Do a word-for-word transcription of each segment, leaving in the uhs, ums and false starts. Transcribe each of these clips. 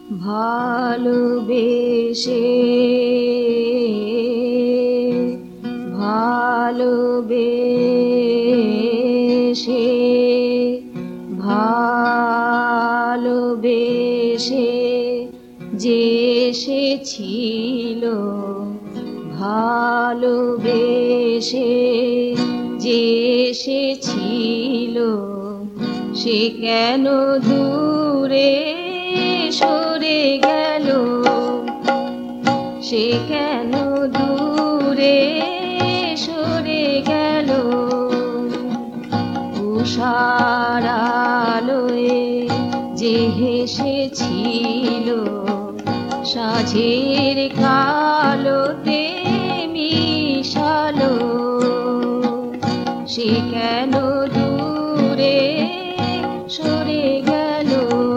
ভালোবেসে ভালোবেসে ভালোবেসে যে এসেছিল, ভালোবেসে যে এসেছিল, সে কেন দূরে সরে গেল, সে কেন দূরে সরে গেল। উষার আলোয় যে হেসেছিল, সাঁঝের কালোতে মিশালো, সে কেন দূরে সরে গেল।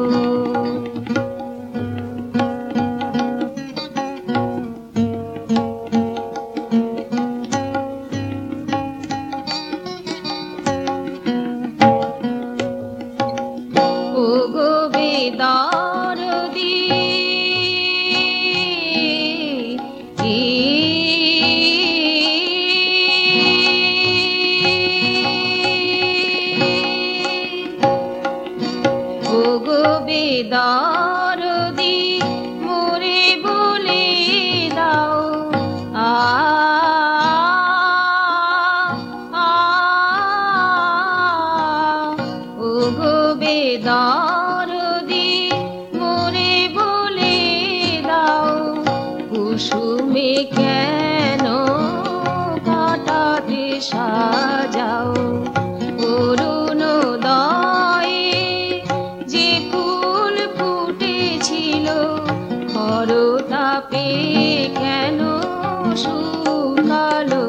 ওগো বেদরদী, ওগো বেদরদী, মোরে বলে দাও আ ওগো বেদরদী, মোরে বলে দাও, কুসুমে কেন কাটাতে সাজাও। অরুণোদয়ে যে ফুল ফুটেছিল, খরতাপে কেন শুকালো,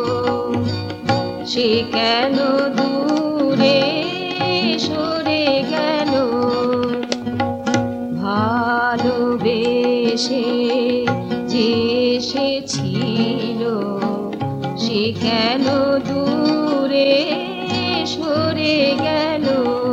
সে কেন দূরে সরে গেল। ভালোবেসে যে এসেছিল, সে কেন দূরে সরে গেল।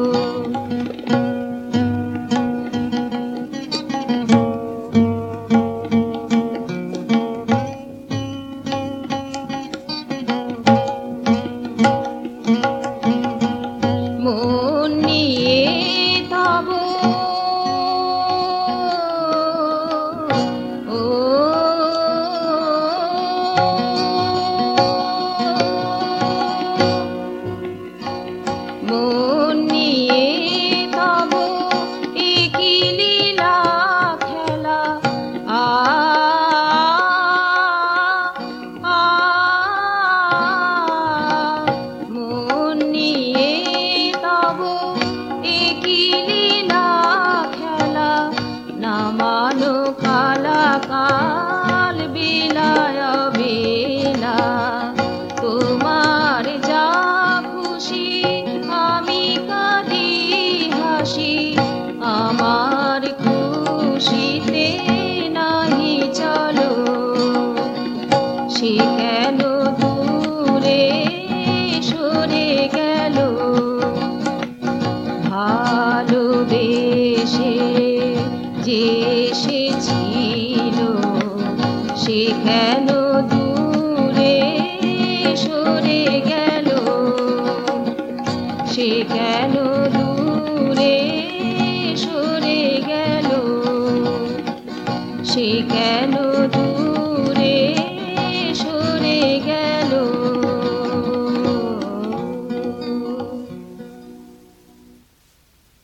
মন নিয়ে তব ও মন নিয়ে তব একই লীলা খেলা, আ আ মন নিয়ে তব একই লীলা খেলা, নামানো কালা কাল বিলায় বেলা। তোমার যা খুশি আমি কাঁদি হাসি, আমার খুশিতে নাহি চলো, সে কেন দূরে সরে গেল। ভালোবেসে যে এসেছিল, সে কেন দূরে সরে গেল, সে কেন দূরে সরে গেল, সে কেন দূরে